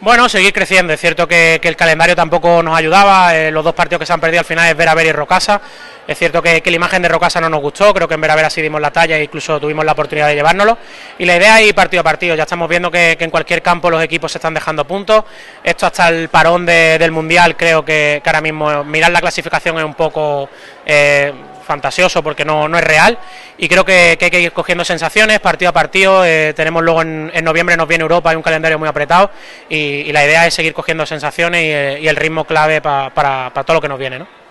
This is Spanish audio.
Bueno, seguir creciendo. Es cierto que el calendario tampoco nos ayudaba. Los dos partidos que se han perdido al final es Vera y Rocasa. Es cierto que la imagen de Rocasa no nos gustó. Creo que en Vera sí dimos la talla e incluso tuvimos la oportunidad de llevárnoslo. Y la idea es ir partido a partido. Ya estamos viendo que en cualquier campo los equipos se están dejando puntos. Esto hasta el parón del Mundial, creo que ahora mismo mirar la clasificación es un poco fantasioso porque no es real, y creo que hay que ir cogiendo sensaciones partido a partido. Tenemos luego en noviembre nos viene Europa, hay un calendario muy apretado, y la idea es seguir cogiendo sensaciones y el ritmo clave para todo lo que nos viene, ¿no?